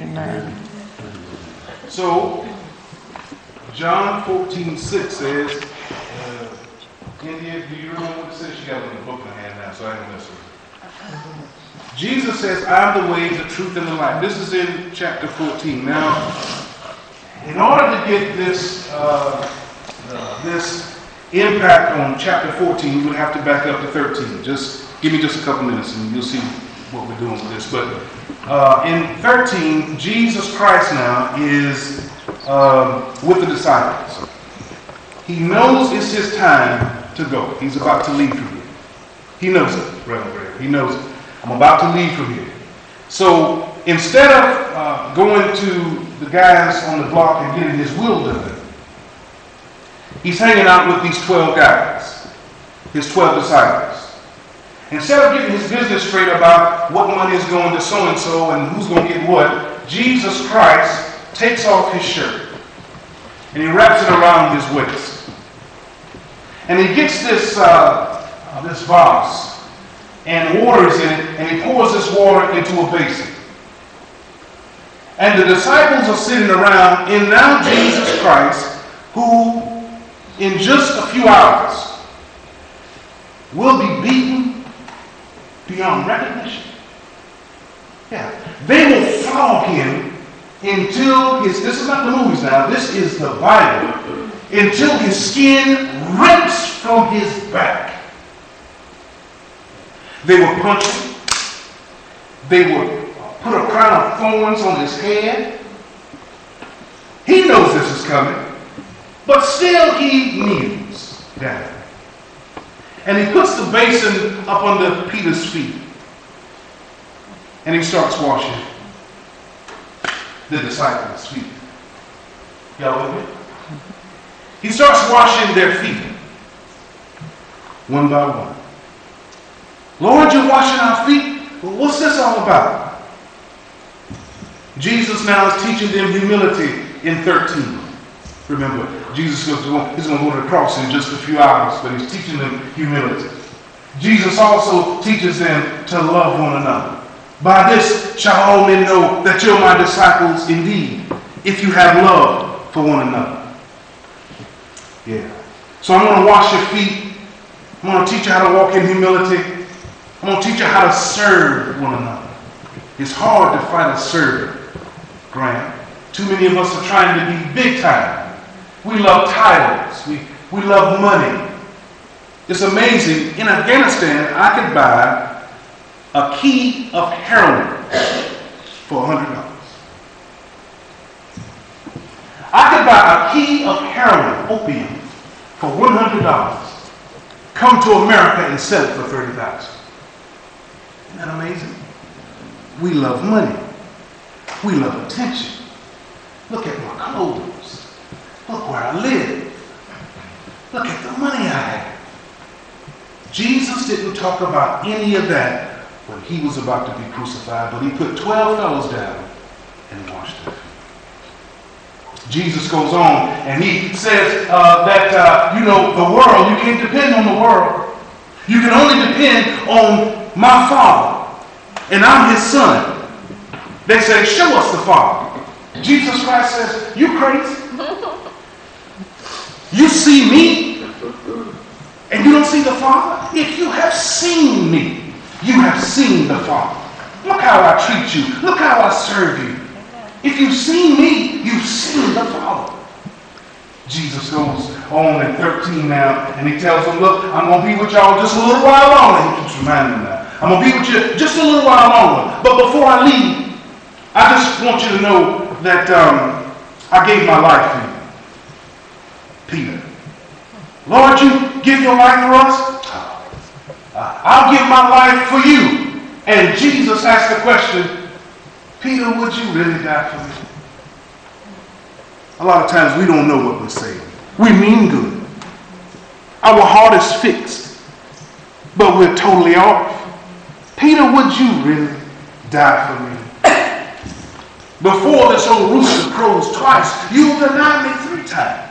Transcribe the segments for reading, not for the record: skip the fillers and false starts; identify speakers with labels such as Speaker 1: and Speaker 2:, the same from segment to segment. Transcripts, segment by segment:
Speaker 1: Amen.
Speaker 2: So, John 14:6 says, India, do you remember what it says? She got a little book in her hand now, so I ain't mess with it. Jesus says, I am the way, the truth, and the life. This is in chapter 14. Now, in order to get this impact on chapter 14, we would have to back up to 13. Just give me just a couple minutes and you'll see what we're doing with this. But in 13, Jesus Christ now is with the disciples. He knows it's his time to go. He's about to leave from here. He knows it, Reverend Greg. He knows it. I'm about to leave from here. So instead of going to the guys on the block and getting his will done, he's hanging out with these 12 guys, his 12 disciples. Instead of getting his business straight about what money is going to so-and-so and who's going to get what, Jesus Christ takes off his shirt and he wraps it around his waist. And he gets this vase and water is in it, and he pours this water into a basin. And the disciples are sitting around, and now Jesus Christ, who in just a few hours will be beaten beyond recognition. Yeah. They will flog him until this is not the movies now, this is the Bible, until his skin rips from his back. They will punch him. They will put a crown of thorns on his head. He knows this is coming, but still he kneels down. And he puts the basin up under Peter's feet. And he starts washing the disciples' feet. Y'all with me? He starts washing their feet, one by one. Lord, you're washing our feet? Well, what's this all about? Jesus now is teaching them humility in 13. Remember, Jesus he's going to go to the cross in just a few hours, but he's teaching them humility. Jesus also teaches them to love one another. By this shall all men know that you're my disciples indeed, if you have love for one another. Yeah. So I'm going to wash your feet. I'm going to teach you how to walk in humility. I'm going to teach you how to serve one another. It's hard to find a servant, Graham. Too many of us are trying to be big time. We love titles. We love money. It's amazing. In Afghanistan, I could buy a key of heroin for $100. I could buy a key of heroin, opium, for $100. Come to America and sell it for $30,000. Isn't that amazing? We love money. We love attention. Look at my clothes. Look where I live. Look at the money I have. Jesus didn't talk about any of that when he was about to be crucified, but he put 12 fellows down and washed them. Jesus goes on and he says that the world, you can't depend on the world. You can only depend on my Father, and I'm his son. They say, show us the Father. Jesus Christ says, you crazy? You see me and you don't see the Father? If you have seen me, you have seen the Father. Look how I treat you. Look how I serve you. If you've seen me, you've seen the Father. Jesus goes on in 13 now, and he tells them, look, I'm going to be with y'all just a little while longer. He keeps reminding them that. I'm going to be with you just a little while longer. But before I leave, I just want you to know that I gave my life for you. Peter. Lord, you give your life for us? I'll give my life for you. And Jesus asked the question, Peter, would you really die for me? A lot of times we don't know what we're saying. We mean good. Our heart is fixed, but we're totally off. Peter, would you really die for me? Before this old rooster crows twice, you'll deny me 3 times.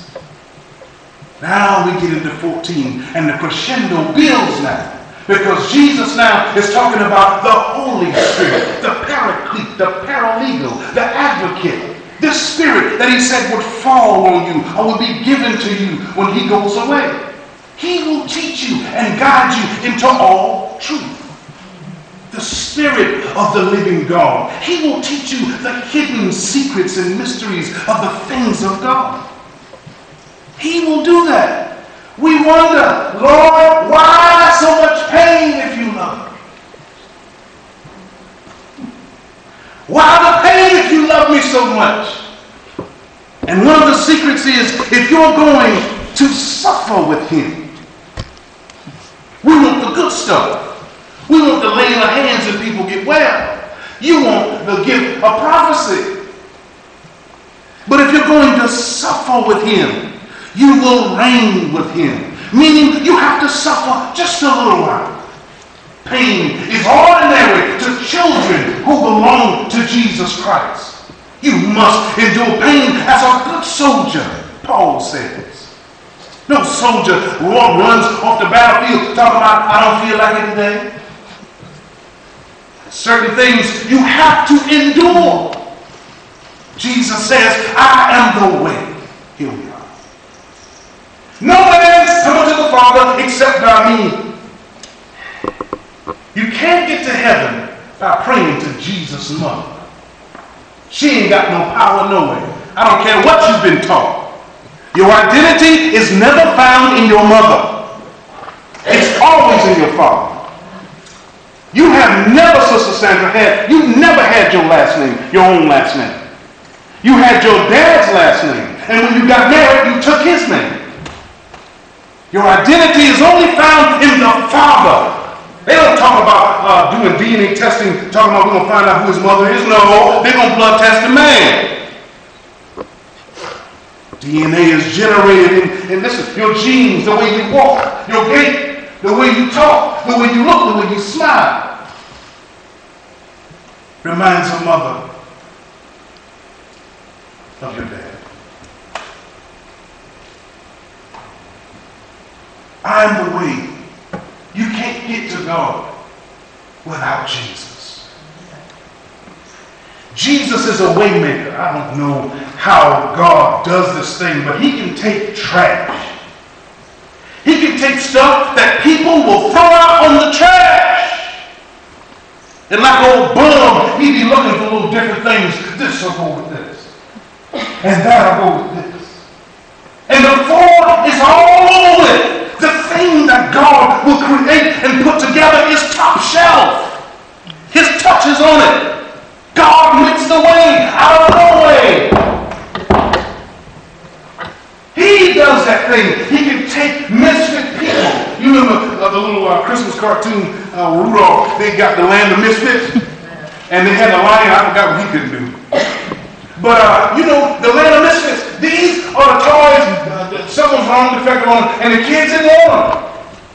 Speaker 2: Now we get into 14, and the crescendo builds now. Because Jesus now is talking about the Holy Spirit, the paraclete, the paralegal, the advocate, this spirit that he said would fall on you or would be given to you when he goes away. He will teach you and guide you into all truth. The Spirit of the living God. He will teach you the hidden secrets and mysteries of the things of God. He will do that. We wonder, Lord, why so much pain if you love me? Why the pain if you love me so much? And one of the secrets is, if you're going to suffer with him, we want the good stuff. We want the laying of hands and people get well. You want the gift of prophecy. But if you're going to suffer with him, you will reign with him. Meaning you have to suffer just a little while. Pain is ordinary to children who belong to Jesus Christ. You must endure pain as a good soldier, Paul says. No soldier runs off the battlefield talking about, I don't feel like it today. Certain things you have to endure. Jesus says, I am the way. Here we are. No man comes to the Father except by me. You can't get to heaven by praying to Jesus' mother. She ain't got no power nowhere. I don't care what you've been taught. Your identity is never found in your mother. It's always in your father. You have never, Sister Sandra, you never had your last name, your own last name. You had your dad's last name. And when you got married, you took his name. Your identity is only found in the Father. They don't talk about doing DNA testing, talking about we're going to find out who his mother is. No, they're going to blood test the man. DNA is generated in listen, your genes, the way you walk, your gait, the way you talk, the way you look, the way you smile. Reminds a mother of your dad. I am the way. You can't get to God without Jesus. Jesus is a waymaker. I don't know how God does this thing, but he can take trash. He can take stuff that people will throw out on the trash. And like old bum, he'd be looking for little different things. This will go with this. And that'll go with this. And before it's all over with, the thing that God will create and put together is top shelf. His touch is on it. God makes the way out of no way. He does that thing. He can take misfit people. You remember the little Christmas cartoon, Rudolph, they got the land of misfits. And they had a lion, I forgot what he couldn't do. But, the land of misfits, these are the toys that someone's wrong, defective on, and the kids didn't want them.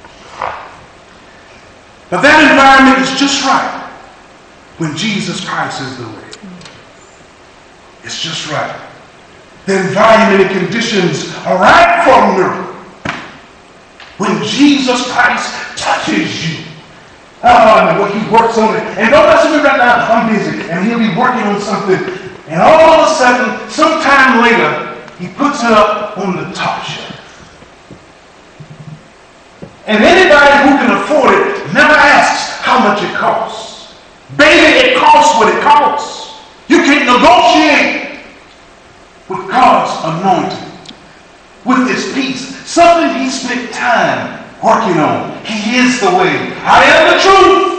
Speaker 2: But that environment is just right when Jesus Christ is the way. It's just right. The environment and conditions are right for a miracle. When Jesus Christ touches you. And what he works on it. And don't mess with me right now, I'm busy. And he'll be working on something. And all of a sudden, sometime later, he puts it up on the top shelf. And anybody who can afford it never asks how much it costs. Baby, it costs what it costs. You can't negotiate with God's anointing, with his peace. Something he spent time working on. He is the way. I am the truth.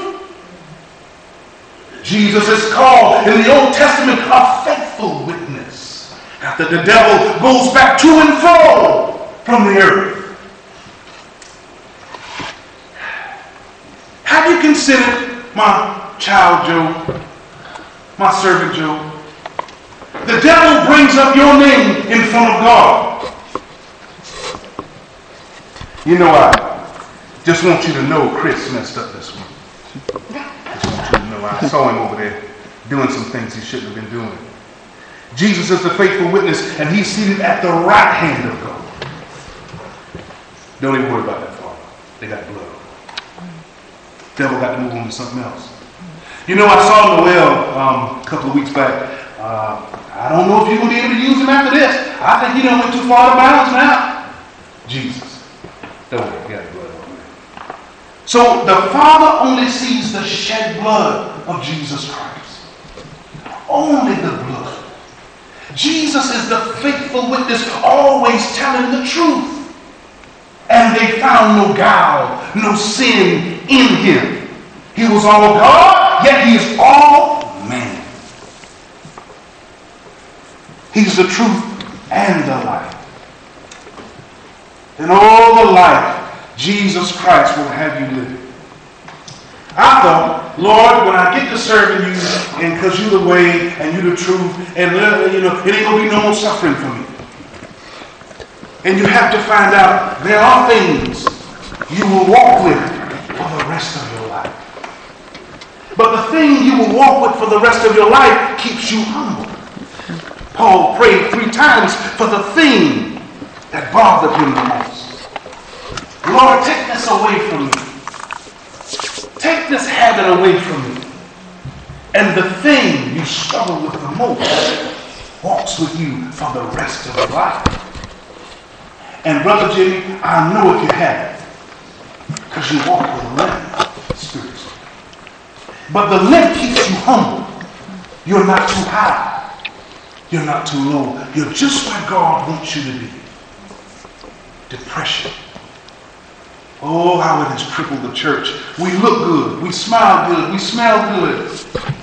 Speaker 2: Jesus is called in the Old Testament a faithful witness. After the devil goes back to and fro from the earth. Have you considered my child Job, my servant Job? The devil brings up your name in front of God. I just want you to know Chris messed up this one. I saw him over there doing some things he shouldn't have been doing. Jesus is the faithful witness, and he's seated at the right hand of God. Don't even worry about that, Father. They got blood. Devil got to move on to something else. You know, I saw Noel a couple of weeks back. I don't know if you're going to be able to use him after this. I think he done went too far to bounds now. Jesus. Don't worry, he got the blood on him. So the Father only sees the shed blood of Jesus Christ. Only the blood. Jesus is the faithful witness, always telling the truth. And they found no guile, no sin in him. He was all God, yet he is all man. He's the truth and the life. And all the life Jesus Christ will have you live. I thought, Lord, when I get to serving you, and because you're the way and you're the truth, and it ain't going to be no more suffering for me. And you have to find out there are things you will walk with for the rest of your life. But the thing you will walk with for the rest of your life keeps you humble. Paul prayed 3 times for the thing that bothered him the most. Lord, take this away from me. Take this habit away from me. And the thing you struggle with the most walks with you for the rest of your life. And Brother Jimmy, I know if you have it, because you walk with a limp spiritually. But the limp keeps you humble. You're not too high. You're not too low. You're just where God wants you to be. Depression. Oh, how it has crippled the church. We look good. We smile good. We smell good.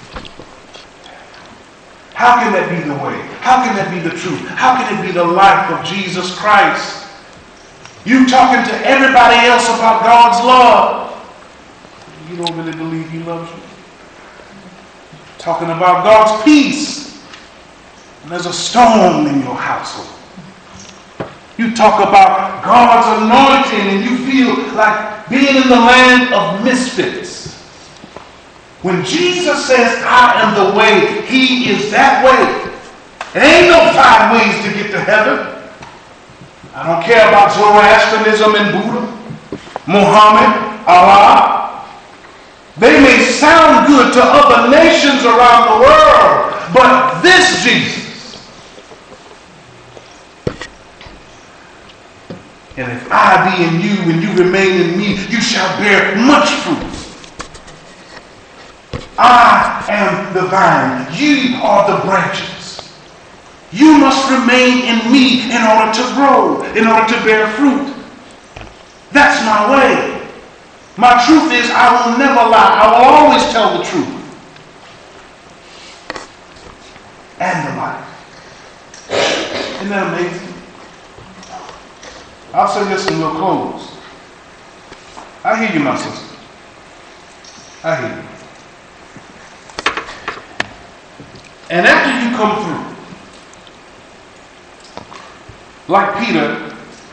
Speaker 2: How can that be the way? How can that be the truth? How can it be the life of Jesus Christ? You talking to everybody else about God's love. You don't really believe he loves you. Talking about God's peace. And there's a storm in your household. You talk about God's anointing and you feel like being in the land of misfits. When Jesus says, I am the way, he is that way. There ain't no 5 ways to get to heaven. I don't care about Zoroastrianism and Buddha, Muhammad, Allah. They may sound good to other nations around the world, but this Jesus, and if I be in you and you remain in me, you shall bear much fruit. I am the vine. You are the branches. You must remain in me in order to grow, in order to bear fruit. That's my way. My truth is I will never lie. I will always tell the truth. And the life. Isn't that amazing? I'll say this and we'll close. I hear you, my sister. I hear you. And after you come through, like Peter,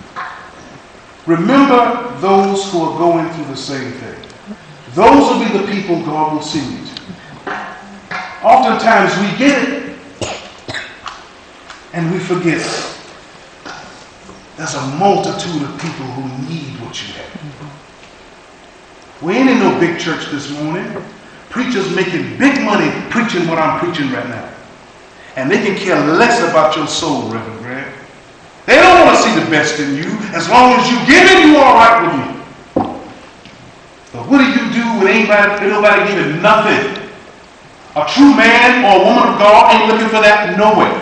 Speaker 2: remember those who are going through the same thing. Those will be the people God will send you to. Oftentimes we get it and we forget it. There's a multitude of people who need what you have. We ain't in no big church this morning. Preachers making big money preaching what I'm preaching right now. And they can care less about your soul, Reverend Grant. They don't want to see the best in you. As long as you give it, you all right with me. But what do you do when ain't nobody giving nothing? A true man or a woman of God ain't looking for that nowhere.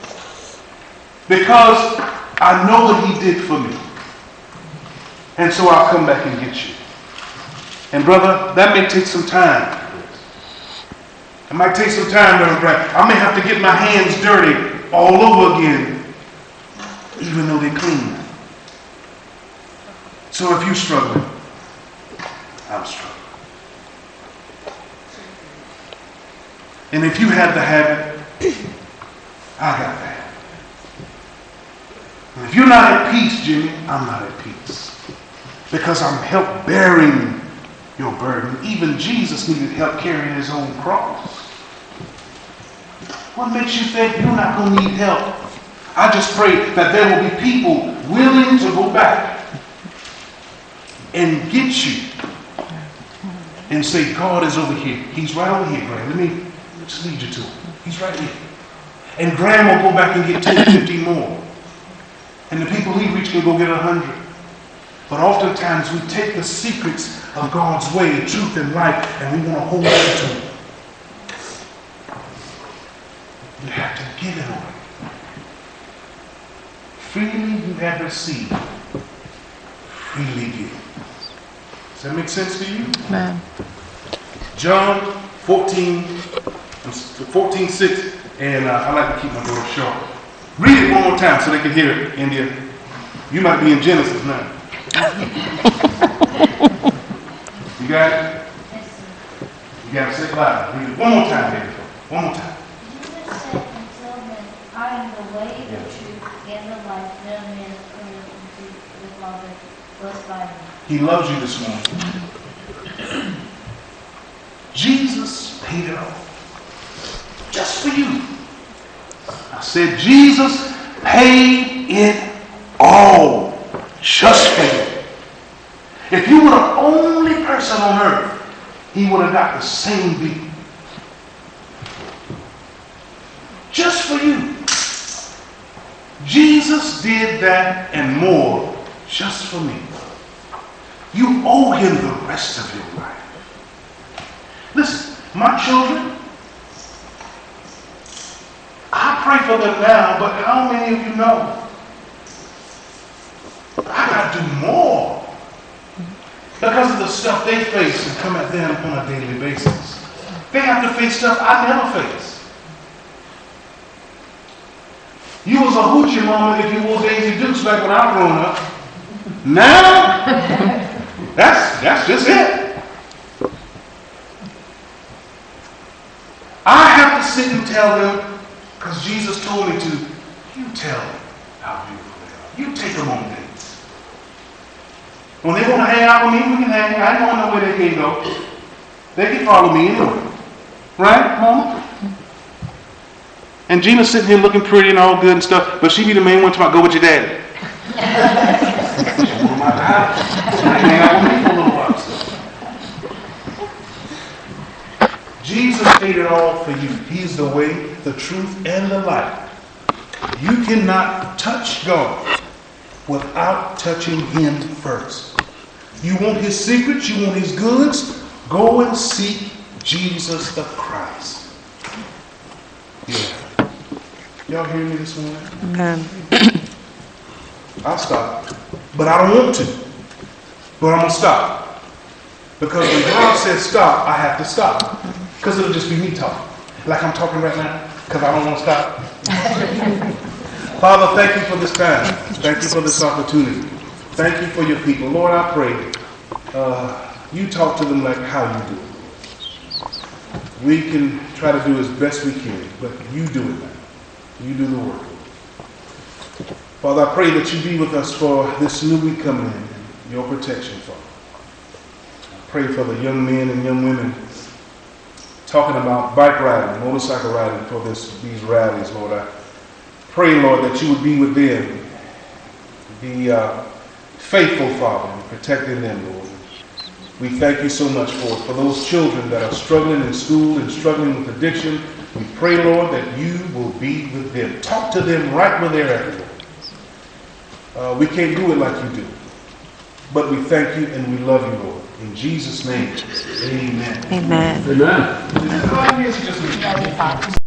Speaker 2: Because I know what he did for me. And so I'll come back and get you. And brother, that may take some time. It might take some time, Reverend Grant. I may have to get my hands dirty all over again, even though they're clean. So if you're struggling, I'm struggling. And if you have the habit, I got the habit. And if you're not at peace, Jimmy, I'm not at peace. Because I'm help bearing your burden. Even Jesus needed help carrying his own cross. What makes you think you're not going to need help? I just pray that there will be people willing to go back and get you and say, God is over here. He's right over here, Graham. Let me just lead you to him. He's right here. And Graham will go back and get 10, 15 more. And the people he reached can go get 100. But oftentimes we take the secrets of God's way, truth and life, and we want to hold on to them. You have to give it away. Freely you have received, freely give. Does that make sense to you?
Speaker 1: Amen.
Speaker 2: John 14:6, and I like to keep my daughter short. Read it one more time so they can hear it, India. You might be in Genesis now. You got it? You got to say it loud. Read it one more time, baby. One more time.
Speaker 3: Jesus said until then, I am the way, the truth, and the life. No man cometh unto the Father but by me.
Speaker 2: He loves you this morning. Jesus paid it all. Just for you. I said, Jesus paid it all. Just for you. If you were the only person on earth, he would have got the same beat. Just for you. Jesus did that and more just for me. You owe him the rest of your life. Listen, my children, I pray for them now, but how many of you know I got to do more because of the stuff they face and come at them on a daily basis. They have to face stuff I never face. You was a hoochie mama if you wore Daisy Dukes back when I was growing up. Now, that's just it. I have to sit and tell them, because Jesus told me to, you tell them how beautiful they are. You take them on dates. When they want to hang out with me, we can hang. I don't know where they can go. They can follow me anywhere. Right, Mama? And Gina's sitting here looking pretty and all good and stuff, but she be the main one to go with your daddy. She go to my house. She hang out with me for a little while. Jesus paid it all for you. He is the way, the truth, and the life. You cannot touch God without touching him first. You want his secrets, you want his goods, go and seek Jesus the Christ. Yeah. Y'all hear me this morning?
Speaker 1: Amen.
Speaker 2: I'll stop. But I don't want to. But I'm going to stop. Because when God says stop, I have to stop. Because it'll just be me talking. Like I'm talking right now. Because I don't want to stop. Father, thank you for this time. Thank you for this opportunity. Thank you for your people. Lord, I pray you talk to them like how you do it. We can try to do as best we can, but you do it now. You do the work. Father, I pray that you be with us for this new week coming in. Your protection, Father. I pray for the young men and young women talking about bike riding, motorcycle riding for these rallies, Lord. I pray, Lord, that you would be with them. Be faithful, Father, in protecting them, Lord. We thank you so much for it. For those children that are struggling in school and struggling with addiction, we pray, Lord, that you will be with them. Talk to them right where they're at, Lord. We can't do it like you do. But we thank you and we love you, Lord. In Jesus' name, amen.
Speaker 1: Amen.
Speaker 4: Amen.
Speaker 2: Amen.